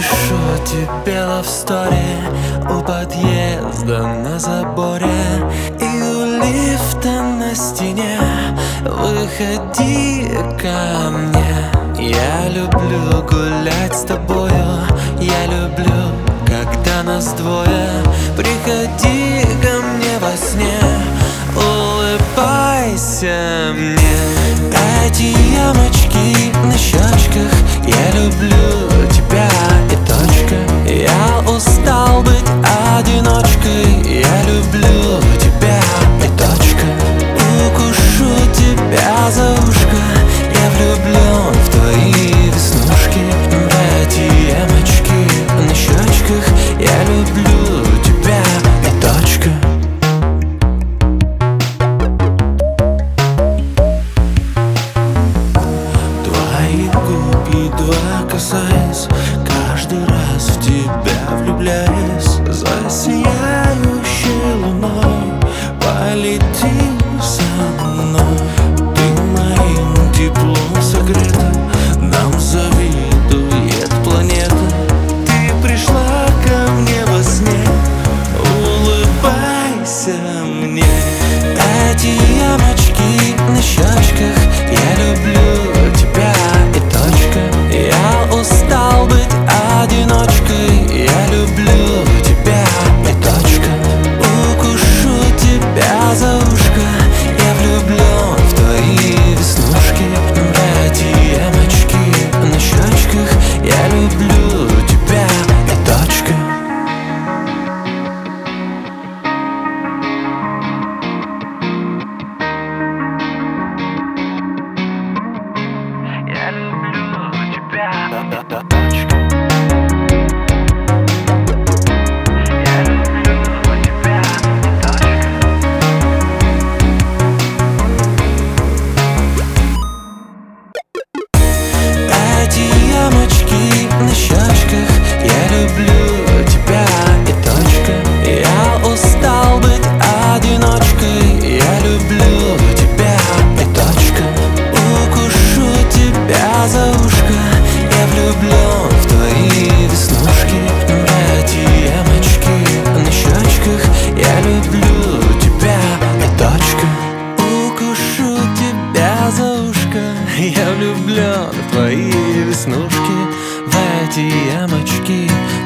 Укушу тебя love story у подъезда на заборе и у лифта на стене. Выходи ко мне. Я люблю гулять с тобою, я люблю, когда нас двое. Приходи ко мне во сне, улыбайся мне. Эти ямочки на щечках, я люблю тебя и точка. Я устал быть одиночкой, я люблю тебя и точка. Укушу тебя за ушко, я влюблен в твои веснушки. Эти ямочки на щечках, я люблю тебя и точка. Твои губ едва касаясь, каждый раз в тебя влюбляясь, за сияющей луной полетим со мной. Ты моим теплом согрета, нам завидует планета. Ты пришла ко мне во сне, улыбайся мне. Эти ямочки на щечках, я люблю тебя и точка. Я устал быть одиночкой, я люблю тебя и точка. Укушу тебя за ушко, я влюблен в твои веснушки. Эти ямочки на щечках, я люблю тебя и точка. Я люблю тебя, точка. Я люблю тебя, точка. Эти ямочки на щечках, я люблю тебя и точка. Я устал быть одиночкой, я люблю тебя и точка. Укушу тебя за ушко, я влюблен в твои веснушки. Эти ямочки на щечках, я люблю тебя и точка. Укушу тебя за ушко, я влюблен в твои веснушки. В эти ямочки